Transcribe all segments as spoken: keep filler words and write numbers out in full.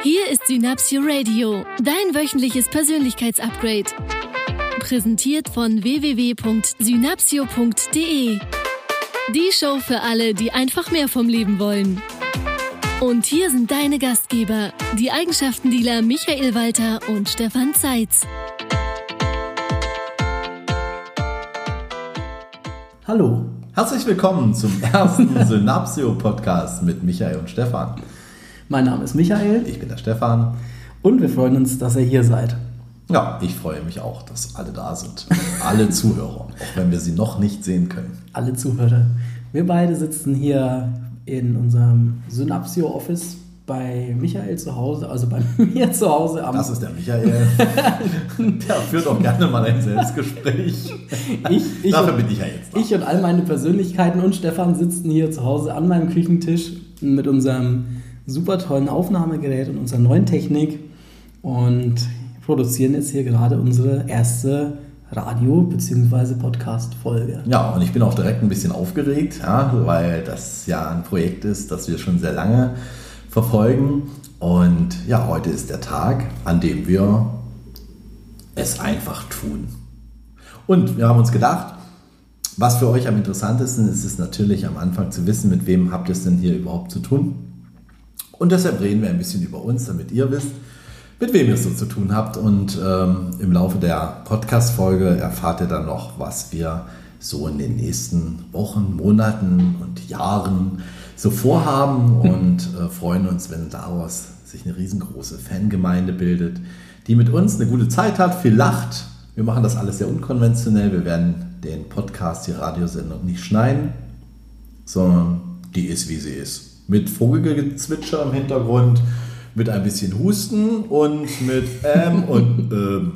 Hier ist Synapsio Radio, dein wöchentliches Persönlichkeitsupgrade. Präsentiert von w w w punkt synapsio punkt d e. Die Show für alle, die einfach mehr vom Leben wollen. Und hier sind deine Gastgeber, die Eigenschaftendealer Michael Walter und Stefan Zeitz. Hallo, herzlich willkommen zum ersten Synapsio-Podcast mit Michael und Stefan. Mein Name ist Michael. Ich bin der Stefan. Und wir freuen uns, dass ihr hier seid. Ja, ich freue mich auch, dass alle da sind. Alle Zuhörer, auch wenn wir sie noch nicht sehen können. Alle Zuhörer. Wir beide sitzen hier in unserem Synapsio-Office bei Michael zu Hause, also bei mir zu Hause. Am Das ist der Michael. Der führt auch gerne mal ein Selbstgespräch. Ich, ich Dafür und, bin ich ja jetzt da. Ich und all meine Persönlichkeiten und Stefan sitzen hier zu Hause an meinem Küchentisch mit unserem super tollen Aufnahmegerät und unserer neuen Technik und produzieren jetzt hier gerade unsere erste Radio- bzw. Podcast-Folge. Ja, und ich bin auch direkt ein bisschen aufgeregt, ja, weil das ja ein Projekt ist, das wir schon sehr lange verfolgen. Und ja, heute ist der Tag, an dem wir es einfach tun. Und wir haben uns gedacht, was für euch am interessantesten ist, ist natürlich am Anfang zu wissen, mit wem habt ihr es denn hier überhaupt zu tun. Und deshalb reden wir ein bisschen über uns, damit ihr wisst, mit wem ihr es so zu tun habt. Und ähm, im Laufe der Podcast-Folge erfahrt ihr dann noch, was wir so in den nächsten Wochen, Monaten und Jahren so vorhaben und äh, freuen uns, wenn daraus sich eine riesengroße Fangemeinde bildet, die mit uns eine gute Zeit hat, viel lacht. Wir machen das alles sehr unkonventionell. Wir werden den Podcast, die Radiosendung nicht schneiden, sondern die ist, wie sie ist. Mit Vogelgezwitscher im Hintergrund, mit ein bisschen Husten und mit ähm und ähm.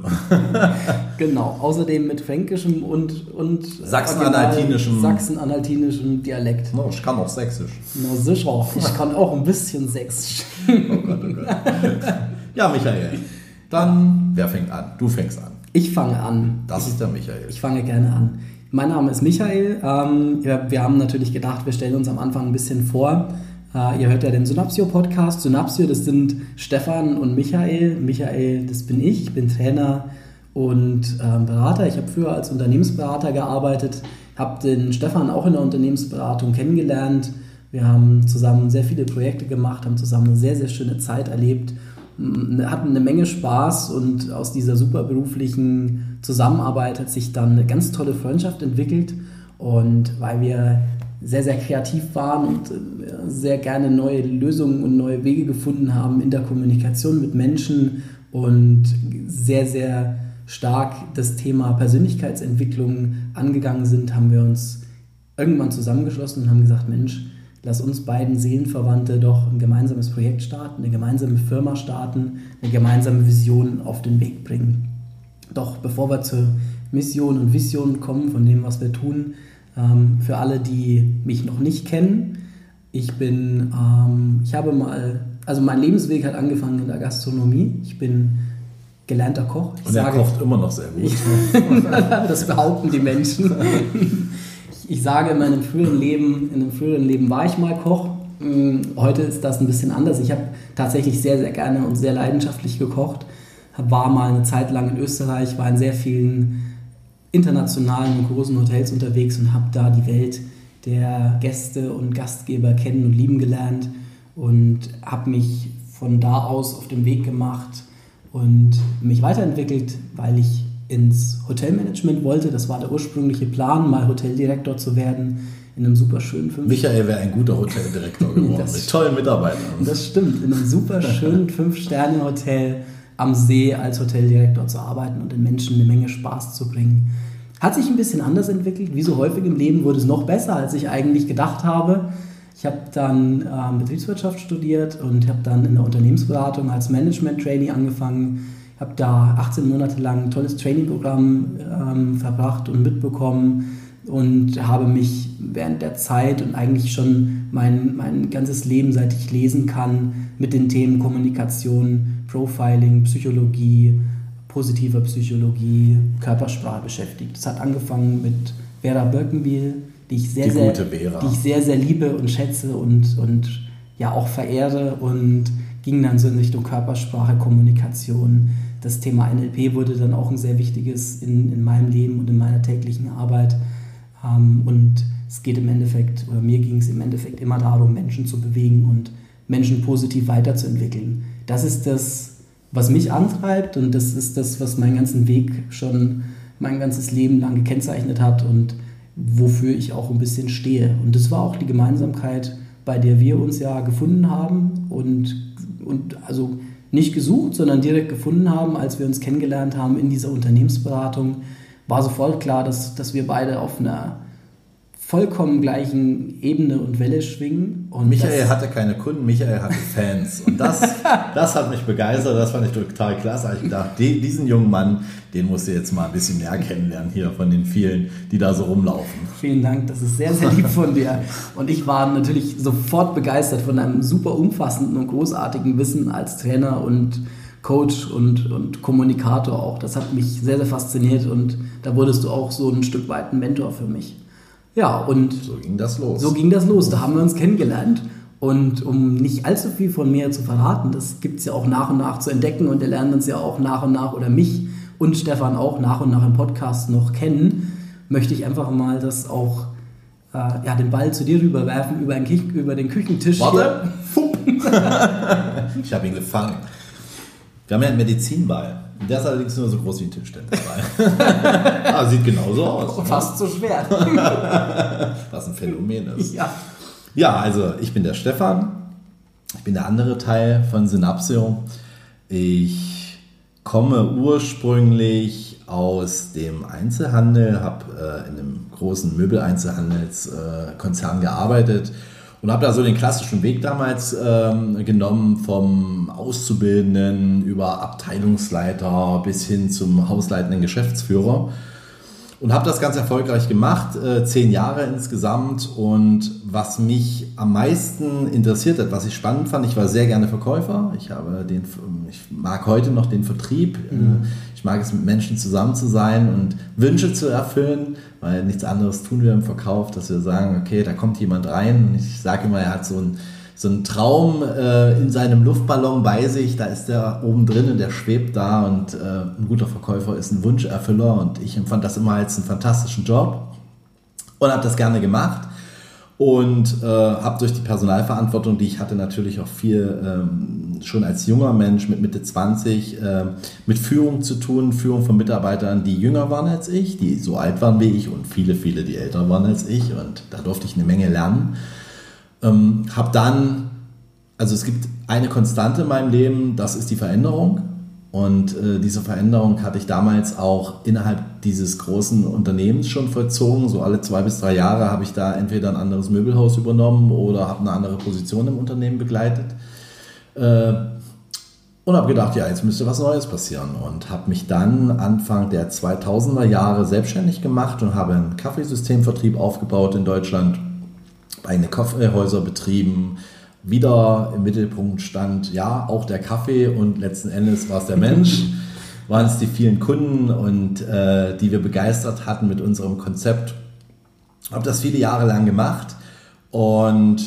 Genau, außerdem mit fränkischem und, und Sachsen-Anhaltinischem Sachsen-Anhaltinischem Dialekt. No, ich kann auch Sächsisch. Na sicher, ich kann auch ein bisschen Sächsisch. Oh Gott, oh Gott. Ja, Michael, dann, wer fängt an? Du fängst an. Ich fange an. Das ist der Michael. Ich fange gerne an. Mein Name ist Michael. Ähm, wir, wir haben natürlich gedacht, wir stellen uns am Anfang ein bisschen vor. Uh, ihr hört ja den Synapsio-Podcast. Synapsio, das sind Stefan und Michael. Michael, das bin ich. Ich bin Trainer und äh, Berater. Ich habe früher als Unternehmensberater gearbeitet, habe den Stefan auch in der Unternehmensberatung kennengelernt. Wir haben zusammen sehr viele Projekte gemacht, haben zusammen eine sehr, sehr schöne Zeit erlebt, hatten eine Menge Spaß und aus dieser super beruflichen Zusammenarbeit hat sich dann eine ganz tolle Freundschaft entwickelt. Und weil wir sehr, sehr kreativ waren und sehr gerne neue Lösungen und neue Wege gefunden haben in der Kommunikation mit Menschen und sehr, sehr stark das Thema Persönlichkeitsentwicklung angegangen sind, haben wir uns irgendwann zusammengeschlossen und haben gesagt, Mensch, lass uns beiden Seelenverwandte doch ein gemeinsames Projekt starten, eine gemeinsame Firma starten, eine gemeinsame Vision auf den Weg bringen. Doch bevor wir zur Mission und Vision kommen von dem, was wir tun, Ähm, für alle, die mich noch nicht kennen, ich bin, ähm, ich habe mal, also mein Lebensweg hat angefangen in der Gastronomie. Ich bin gelernter Koch. Ich Und er sage, kocht immer noch sehr gut. Ich, das behaupten die Menschen. Ich, ich sage, in meinem früheren Leben, in einem früheren Leben war ich mal Koch. Heute ist das ein bisschen anders. Ich habe tatsächlich sehr, sehr gerne und sehr leidenschaftlich gekocht. War mal eine Zeit lang in Österreich, war in sehr vielen internationalen und großen Hotels unterwegs und habe da die Welt der Gäste und Gastgeber kennen und lieben gelernt und habe mich von da aus auf den Weg gemacht und mich weiterentwickelt, weil ich ins Hotelmanagement wollte. Das war der ursprüngliche Plan, mal Hoteldirektor zu werden in einem super schönen fünf Michael wäre ein guter Hoteldirektor geworden, das, mit tollen Mitarbeitern. Das stimmt, in einem super schönen fünf-Sterne-Hotel am See als Hoteldirektor zu arbeiten und den Menschen eine Menge Spaß zu bringen. Hat sich ein bisschen anders entwickelt. Wie so häufig im Leben wurde es noch besser, als ich eigentlich gedacht habe. Ich habe dann ähm, Betriebswirtschaft studiert und habe dann in der Unternehmensberatung als Management-Trainee angefangen. Habe da achtzehn Monate lang ein tolles Training-Programm ähm, verbracht und mitbekommen und habe mich während der Zeit und eigentlich schon mein, mein ganzes Leben, seit ich lesen kann, mit den Themen Kommunikation, Profiling, Psychologie, positiver Psychologie, Körpersprache beschäftigt. Das hat angefangen mit Vera Birkenbiel, die ich sehr, die sehr, gute Vera. die ich sehr, sehr liebe und schätze und, und ja auch verehre und ging dann so in Richtung Körpersprache, Kommunikation. Das Thema N L P wurde dann auch ein sehr wichtiges in, in meinem Leben und in meiner täglichen Arbeit. Ähm, und es geht im Endeffekt, oder mir ging es im Endeffekt immer darum, Menschen zu bewegen und Menschen positiv weiterzuentwickeln. Das ist das, was mich antreibt, und das ist das, was meinen ganzen Weg schon mein ganzes Leben lang gekennzeichnet hat und wofür ich auch ein bisschen stehe. Und das war auch die Gemeinsamkeit, bei der wir uns ja gefunden haben und, und also nicht gesucht, sondern direkt gefunden haben, als wir uns kennengelernt haben in dieser Unternehmensberatung, war sofort klar, dass, dass wir beide auf einer vollkommen gleichen Ebene und Welle schwingen. Und Michael das, hatte keine Kunden, Michael hatte Fans. Und das, das hat mich begeistert, das fand ich total klasse. Ich dachte, die, diesen jungen Mann, den musst du jetzt mal ein bisschen näher kennenlernen hier von den vielen, die da so rumlaufen. Vielen Dank, das ist sehr, sehr lieb von dir. Und ich war natürlich sofort begeistert von einem super umfassenden und großartigen Wissen als Trainer und Coach und, und Kommunikator auch. Das hat mich sehr, sehr fasziniert, und da wurdest du auch so ein Stück weit ein Mentor für mich. Ja, und so ging das los. So ging das los, da haben wir uns kennengelernt. Und um nicht allzu viel von mir zu verraten, das gibt es ja auch nach und nach zu entdecken, und wir lernen uns ja auch nach und nach, oder mich und Stefan auch nach und nach im Podcast noch kennen, möchte ich einfach mal das auch, äh, ja, den Ball zu dir rüberwerfen, über den, Kich- über den Küchentisch. Warte! Ich habe ihn gefangen. Wir haben ja einen Medizinball. Der ist allerdings nur so groß wie ein Tischtennisball. Ah, sieht genauso aus. Fast so schwer. Was ein Phänomen ist. Ja. Ja, also ich bin der Stefan. Ich bin der andere Teil von Synapsio. Ich komme ursprünglich aus dem Einzelhandel, habe äh, in einem großen Möbeleinzelhandelskonzern äh, gearbeitet. Und habe da so den klassischen Weg damals ähm, genommen, vom Auszubildenden über Abteilungsleiter bis hin zum hausleitenden Geschäftsführer. Und habe das ganz erfolgreich gemacht, äh, zehn Jahre insgesamt. Und was mich am meisten interessiert hat, was ich spannend fand, ich war sehr gerne Verkäufer. Ich, habe den, ich mag heute noch den Vertrieb. Mhm. Ich mag es, mit Menschen zusammen zu sein und Wünsche zu erfüllen, weil nichts anderes tun wir im Verkauf, dass wir sagen, okay, da kommt jemand rein. Und ich sage immer, er hat so einen, so einen Traum äh, in seinem Luftballon bei sich, da ist der oben drin und der schwebt da, und äh, ein guter Verkäufer ist ein Wunscherfüller, und ich empfand das immer als einen fantastischen Job und habe das gerne gemacht. Und äh, habe durch die Personalverantwortung, die ich hatte, natürlich auch viel ähm, schon als junger Mensch mit Mitte zwanzig äh, mit Führung zu tun, Führung von Mitarbeitern, die jünger waren als ich, die so alt waren wie ich, und viele, viele, die älter waren als ich, und da durfte ich eine Menge lernen. Ähm, habe dann, also es gibt eine Konstante in meinem Leben, das ist die Veränderung. Und äh, diese Veränderung hatte ich damals auch innerhalb dieses großen Unternehmens schon vollzogen. So alle zwei bis drei Jahre habe ich da entweder ein anderes Möbelhaus übernommen oder habe eine andere Position im Unternehmen begleitet. Äh, und habe gedacht, ja, jetzt müsste was Neues passieren. Und habe mich dann Anfang der zweitausender Jahre selbstständig gemacht und habe einen Kaffeesystemvertrieb aufgebaut in Deutschland, eigene Kaffeehäuser betrieben. Wieder im Mittelpunkt stand, ja, auch der Kaffee, und letzten Endes war es der Mensch, waren es die vielen Kunden, und äh, die wir begeistert hatten mit unserem Konzept. Habe das viele Jahre lang gemacht und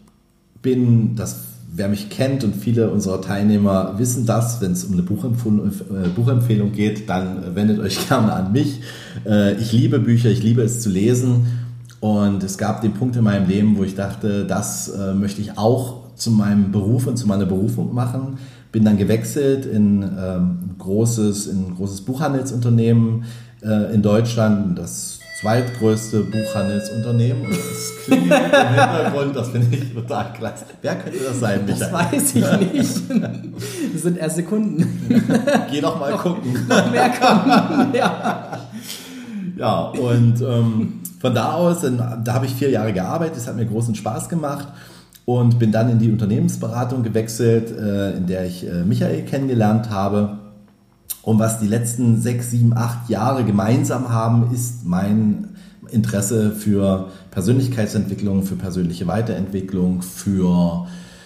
bin, das, wer mich kennt und viele unserer Teilnehmer wissen das, wenn es um eine Buchempfehlung, äh, Buchempfehlung geht, dann wendet euch gerne an mich. Äh, ich liebe Bücher, ich liebe es zu lesen. Und es gab den Punkt in meinem Leben, wo ich dachte, das äh, möchte ich auch zu meinem Beruf und zu meiner Berufung machen. Bin dann gewechselt in, ähm, ein, großes, in ein großes Buchhandelsunternehmen äh, in Deutschland, das zweitgrößte Buchhandelsunternehmen. Und das klingt im Hintergrund, das finde ich total klasse. Wer könnte das sein, Michael? Das weiß ich nicht. Das sind erst Sekunden. Geh doch mal noch, gucken. Noch mehr kommen, ja. Ja, und ähm, von da aus, da habe ich vier Jahre gearbeitet, das hat mir großen Spaß gemacht, und bin dann in die Unternehmensberatung gewechselt, äh, in der ich äh, Michael kennengelernt habe. Und was die letzten sechs, sieben, acht Jahre gemeinsam haben, ist mein Interesse für Persönlichkeitsentwicklung, für persönliche Weiterentwicklung, für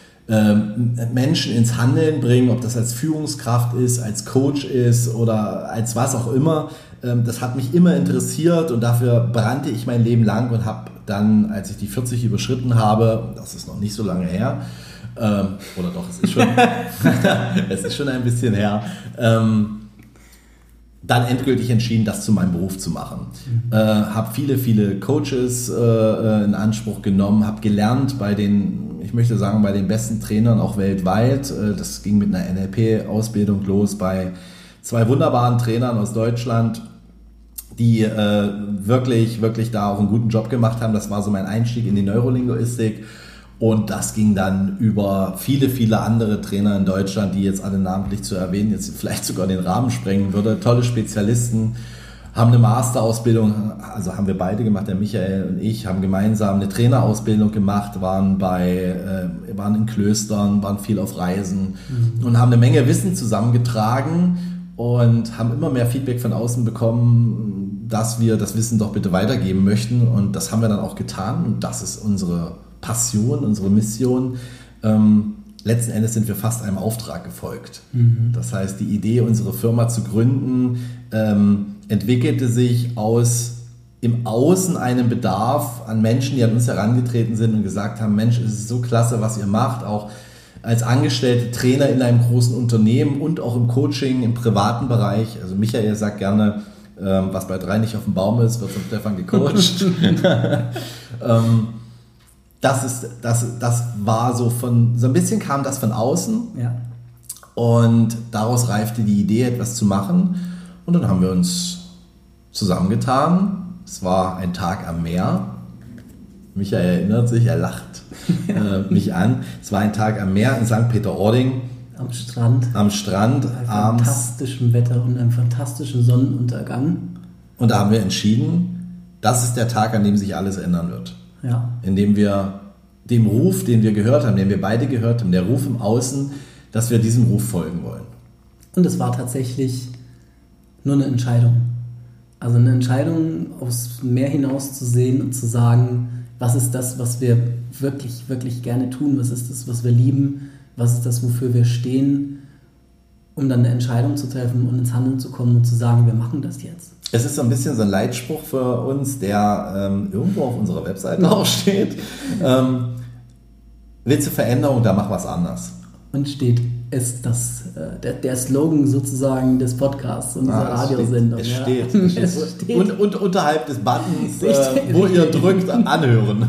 ähm, Menschen ins Handeln bringen, ob das als Führungskraft ist, als Coach ist oder als was auch immer. Ähm, das hat mich immer interessiert, und dafür brannte ich mein Leben lang, und habe dann, als ich die vierzig überschritten habe, das ist noch nicht so lange her, Ähm, oder doch, es ist schon, es ist schon ein bisschen her. Ähm, dann endgültig entschieden, das zu meinem Beruf zu machen. Mhm. Äh, habe viele, viele Coaches äh, in Anspruch genommen, habe gelernt bei den, ich möchte sagen, bei den besten Trainern auch weltweit. Äh, das ging mit einer N L P-Ausbildung los bei zwei wunderbaren Trainern aus Deutschland, die äh, wirklich, wirklich da auch einen guten Job gemacht haben. Das war so mein Einstieg in die Neurolinguistik. Und das ging dann über viele, viele andere Trainer in Deutschland, die jetzt alle namentlich zu erwähnen, jetzt vielleicht sogar den Rahmen sprengen würde. Tolle Spezialisten, haben eine Masterausbildung, also haben wir beide gemacht, der Michael und ich, haben gemeinsam eine Trainerausbildung gemacht, waren bei, äh, waren in Klöstern, waren viel auf Reisen mhm. und haben eine Menge Wissen zusammengetragen und haben immer mehr Feedback von außen bekommen, dass wir das Wissen doch bitte weitergeben möchten. Und das haben wir dann auch getan. Und das ist unsere Passion, unsere Mission. Ähm, letzten Endes sind wir fast einem Auftrag gefolgt. Mhm. Das heißt, die Idee, unsere Firma zu gründen, ähm, entwickelte sich aus im Außen einem Bedarf an Menschen, die an uns herangetreten sind und gesagt haben, Mensch, es ist so klasse, was ihr macht, auch als angestellte Trainer in einem großen Unternehmen und auch im Coaching, im privaten Bereich. Also Michael sagt gerne, ähm, was bei drei nicht auf dem Baum ist, wird von Stefan gecoacht. ähm, das, ist, das, das war so von, so ein bisschen kam das von außen. Ja. Und daraus reifte die Idee, etwas zu machen. Und dann haben wir uns zusammengetan. Es war ein Tag am Meer. Michael erinnert sich, er lacht äh, mich an. Es war ein Tag am Meer in Sankt Peter-Ording. Am Strand. Am Strand. Bei fantastischem Wetter und einem fantastischen Sonnenuntergang. Und da haben wir entschieden, das ist der Tag, an dem sich alles ändern wird. Ja. Indem wir dem Ruf, den wir gehört haben, den wir beide gehört haben, der Ruf im Außen, dass wir diesem Ruf folgen wollen. Und es war tatsächlich nur eine Entscheidung. Also eine Entscheidung, aufs Meer hinaus zu sehen und zu sagen, was ist das, was wir wirklich, wirklich gerne tun? Was ist das, was wir lieben? Was ist das, wofür wir stehen? Um dann eine Entscheidung zu treffen und ins Handeln zu kommen und zu sagen, wir machen das jetzt. Es ist so ein bisschen so ein Leitspruch für uns, der ähm, irgendwo auf unserer Webseite auch steht. Ähm, willst du Veränderung, dann mach was anders. Und steht, ist das, äh, der, der Slogan sozusagen des Podcasts und dieser ah, Radiosendung. Es ja. steht. Es steht. Es steht. Und, und unterhalb des Buttons, äh, wo ihr drückt, anhören.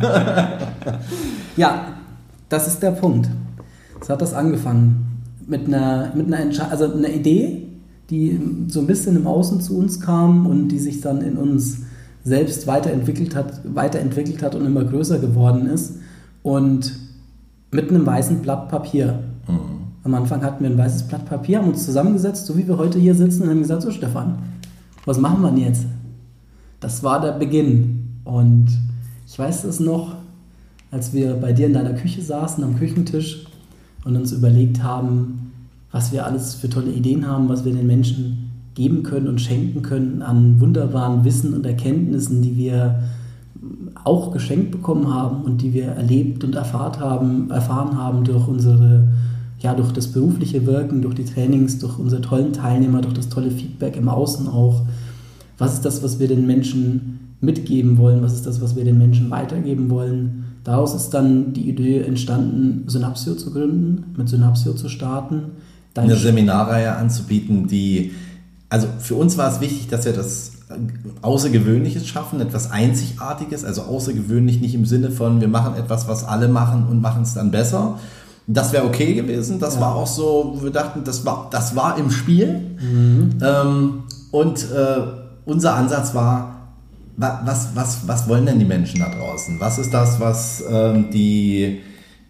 Ja, das ist der Punkt. So hat das angefangen. Mit einer, mit einer, Entsche- also einer Idee, die so ein bisschen im Außen zu uns kam und die sich dann in uns selbst weiterentwickelt hat, weiterentwickelt hat und immer größer geworden ist. Und mit einem weißen Blatt Papier. Mhm. Am Anfang hatten wir ein weißes Blatt Papier, haben uns zusammengesetzt, so wie wir heute hier sitzen, und haben gesagt, so Stefan, was machen wir denn jetzt? Das war der Beginn. Und ich weiß es noch, als wir bei dir in deiner Küche saßen, am Küchentisch, und uns überlegt haben, was wir alles für tolle Ideen haben, was wir den Menschen geben können und schenken können an wunderbaren Wissen und Erkenntnissen, die wir auch geschenkt bekommen haben und die wir erlebt und erfahrt haben, erfahren haben durch unsere, ja, durch das berufliche Wirken, durch die Trainings, durch unsere tollen Teilnehmer, durch das tolle Feedback im Außen auch. Was ist das, was wir den Menschen mitgeben wollen? Was ist das, was wir den Menschen weitergeben wollen? Daraus ist dann die Idee entstanden, Synapsio zu gründen, mit Synapsio zu starten. Eine Seminarreihe anzubieten, die, also für uns war es wichtig, dass wir das Außergewöhnliches schaffen, etwas Einzigartiges, also außergewöhnlich nicht im Sinne von, wir machen etwas, was alle machen und machen es dann besser. Das wäre okay gewesen, das ja. war auch so, wir dachten, das war, das war im Spiel. Mhm. Ähm, und äh, unser Ansatz war, was, was, was wollen denn die Menschen da draußen? Was ist das, was ähm, die...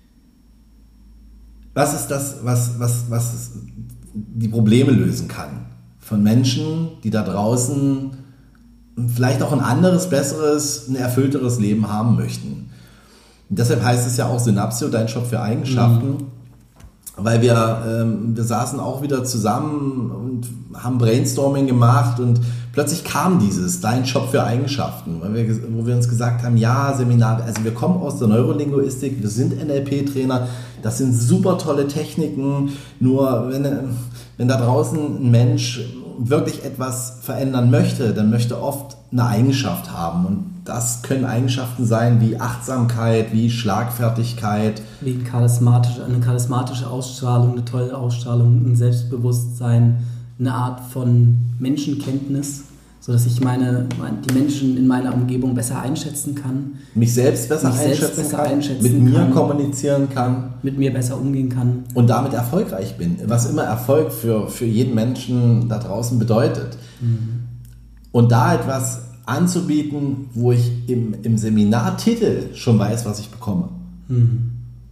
Was ist das, was, was, was die Probleme lösen kann? Von Menschen, die da draußen vielleicht auch ein anderes, besseres, ein erfüllteres Leben haben möchten. Und deshalb heißt es ja auch Synapsio, dein Shop für Eigenschaften. Mhm. Weil wir, ähm, wir saßen auch wieder zusammen und haben Brainstorming gemacht und plötzlich kam dieses, dein Shop für Eigenschaften, weil wir, wo wir uns gesagt haben, ja, Seminar, also wir kommen aus der Neurolinguistik, wir sind N L P-Trainer, das sind super tolle Techniken, nur wenn, wenn da draußen ein Mensch wirklich etwas verändern möchte, dann möchte oft eine Eigenschaft haben und das können Eigenschaften sein wie Achtsamkeit, wie Schlagfertigkeit. Wie ein charismatische, eine charismatische Ausstrahlung, eine tolle Ausstrahlung, ein Selbstbewusstsein, eine Art von Menschenkenntnis, sodass ich meine, die Menschen in meiner Umgebung besser einschätzen kann. Mich selbst besser, mich einschätzen, selbst besser kann, einschätzen mit mir kann, kommunizieren kann. Mit mir besser umgehen kann. Und damit erfolgreich bin, was immer Erfolg für, für jeden Menschen da draußen bedeutet. Mhm. Und da etwas anzubieten, wo ich im, im Seminartitel schon weiß, was ich bekomme. Mhm.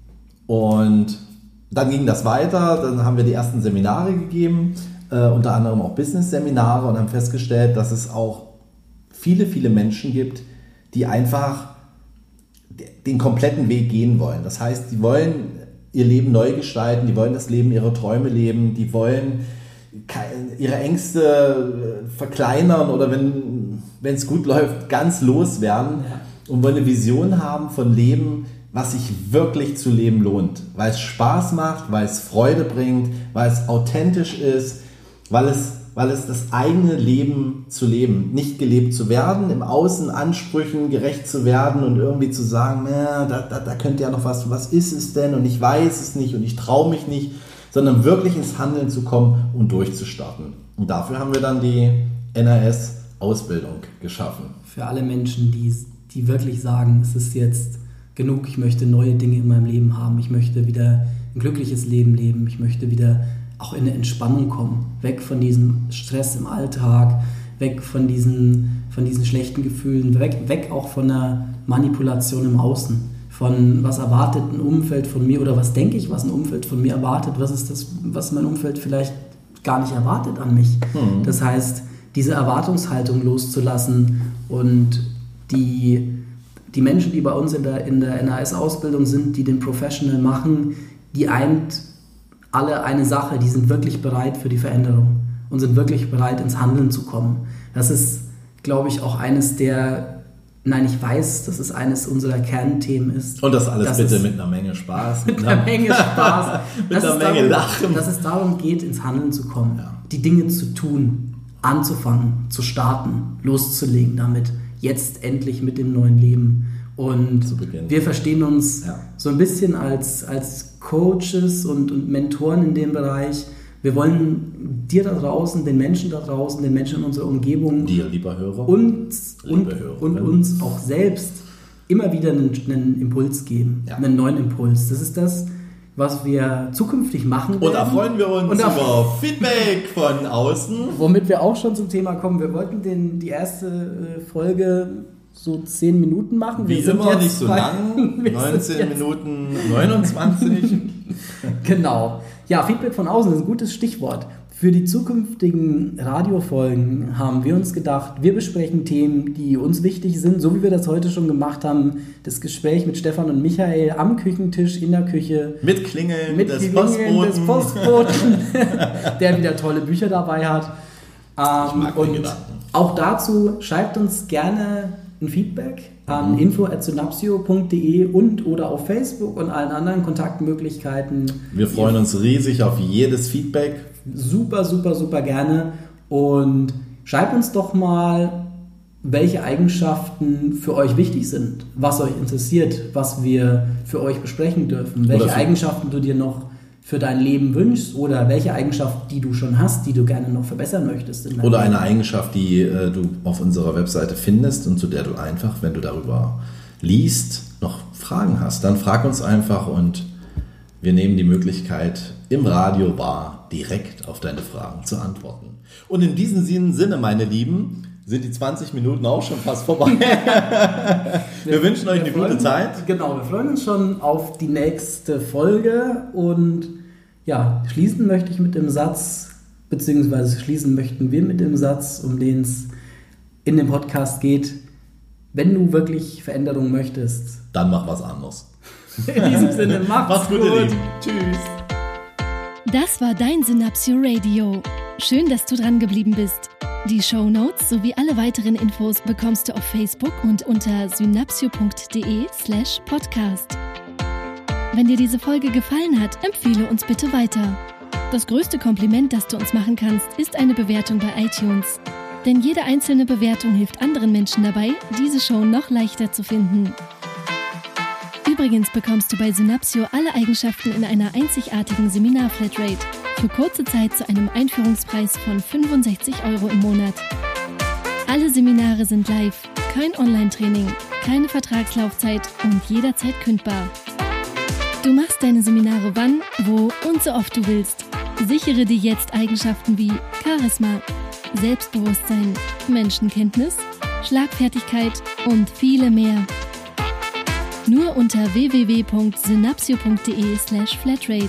Und dann ging das weiter, dann haben wir die ersten Seminare gegeben, äh, unter anderem auch Business-Seminare, und haben festgestellt, dass es auch viele, viele Menschen gibt, die einfach den kompletten Weg gehen wollen. Das heißt, die wollen ihr Leben neu gestalten, die wollen das Leben ihrer Träume leben, die wollen ihre Ängste verkleinern oder wenn wenn es gut läuft, ganz loswerden, ja. Und wollen eine Vision haben von Leben, was sich wirklich zu leben lohnt, weil es Spaß macht, weil es Freude bringt, weil es authentisch ist, weil es, weil es das eigene Leben zu leben, nicht gelebt zu werden, im Außen Ansprüchen gerecht zu werden und irgendwie zu sagen, na, da, da, da könnte ja noch was, was ist es denn und ich weiß es nicht und ich traue mich nicht, sondern wirklich ins Handeln zu kommen und durchzustarten. Und dafür haben wir dann die N A S-Ausbildung geschaffen. Für alle Menschen, die, die wirklich sagen, es ist jetzt genug, ich möchte neue Dinge in meinem Leben haben, ich möchte wieder ein glückliches Leben leben, ich möchte wieder auch in eine Entspannung kommen, weg von diesem Stress im Alltag, weg von diesen, von diesen schlechten Gefühlen, weg, weg auch von der Manipulation im Außen, von was erwartet ein Umfeld von mir oder was denke ich, was ein Umfeld von mir erwartet, was ist das, was mein Umfeld vielleicht gar nicht erwartet an mich. Mhm. Das heißt, diese Erwartungshaltung loszulassen und die, die Menschen, die bei uns in der, in der N A S-Ausbildung sind, die den Professional machen, die eint alle eine Sache, die sind wirklich bereit für die Veränderung und sind wirklich bereit, ins Handeln zu kommen. Das ist, glaube ich, auch eines der, nein, ich weiß, dass es eines unserer Kernthemen ist. Und das alles bitte mit einer Menge Spaß. Mit einer Menge Spaß. mit einer Menge darum, Lachen. Dass es darum geht, ins Handeln zu kommen, ja. Die Dinge zu tun, anzufangen, zu starten, loszulegen damit, jetzt endlich mit dem neuen Leben. Und wir verstehen uns ja. so ein bisschen als, als Coaches und, und Mentoren in dem Bereich. Wir wollen dir da draußen, den Menschen da draußen, den Menschen in unserer Umgebung, dir, lieber Hörer, uns, liebe und, und uns auch selbst immer wieder einen, einen Impuls geben, ja. einen neuen Impuls. Das ist das, was wir zukünftig machen werden. Und da freuen wir uns über Feedback von außen. Womit wir auch schon zum Thema kommen. Wir wollten den, die erste Folge so zehn Minuten machen. Wie wir immer, nicht so lang. neunzehn Minuten neunundzwanzig. Genau. Ja, Feedback von außen ist ein gutes Stichwort. Für die zukünftigen Radiofolgen haben wir uns gedacht, wir besprechen Themen, die uns wichtig sind, so wie wir das heute schon gemacht haben. Das Gespräch mit Stefan und Michael am Küchentisch, in der Küche. Mit Klingeln, mit des, Klingeln Postboten. des Postboten, der wieder tolle Bücher dabei hat. Ähm, ich mag und Gedanken. Auch dazu schreibt uns gerne ein Feedback an mhm. info at synapsio punkt de und oder auf Facebook und allen anderen Kontaktmöglichkeiten. Wir freuen uns riesig auf jedes Feedback. Super, super, super gerne. Und schreibt uns doch mal, welche Eigenschaften für euch wichtig sind, was euch interessiert, was wir für euch besprechen dürfen, welche Eigenschaften du dir noch für dein Leben wünschst oder welche Eigenschaft, die du schon hast, die du gerne noch verbessern möchtest. In oder Leben. Eine Eigenschaft, die äh, du auf unserer Webseite findest und zu der du einfach, wenn du darüber liest, noch Fragen hast. Dann frag uns einfach und wir nehmen die Möglichkeit, im Radio wahr direkt auf deine Fragen zu antworten. Und in diesem Sinne, meine Lieben, sind die zwanzig Minuten auch schon fast vorbei. wir, wir wünschen euch wir eine freuen, gute Zeit. Genau, wir freuen uns schon auf die nächste Folge und ja, schließen möchte ich mit dem Satz, beziehungsweise schließen möchten wir mit dem Satz, um den es in dem Podcast geht: Wenn du wirklich Veränderung möchtest, dann mach was anderes. In diesem Sinne, macht's, macht's gut. gut. Tschüss. Das war dein Synapsio Radio. Schön, dass du dran geblieben bist. Die Shownotes sowie alle weiteren Infos bekommst du auf Facebook und unter synapsio punkt de slash podcast. Wenn dir diese Folge gefallen hat, empfehle uns bitte weiter. Das größte Kompliment, das du uns machen kannst, ist eine Bewertung bei iTunes. Denn jede einzelne Bewertung hilft anderen Menschen dabei, diese Show noch leichter zu finden. Übrigens bekommst du bei Synapsio alle Eigenschaften in einer einzigartigen Seminar-Flatrate für kurze Zeit zu einem Einführungspreis von fünfundsechzig Euro im Monat. Alle Seminare sind live, kein Online-Training, keine Vertragslaufzeit und jederzeit kündbar. Du machst deine Seminare wann, wo und so oft du willst. Sichere dir jetzt Eigenschaften wie Charisma, Selbstbewusstsein, Menschenkenntnis, Schlagfertigkeit und viele mehr. Nur unter w w w punkt synapsio punkt de slash flatrate.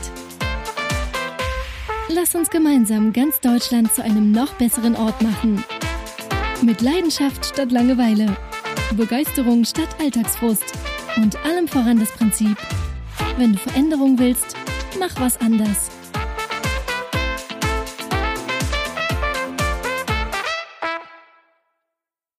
Lass uns gemeinsam ganz Deutschland zu einem noch besseren Ort machen. Mit Leidenschaft statt Langeweile, Begeisterung statt Alltagsfrust und allem voran das Prinzip: wenn du Veränderung willst, mach was anders.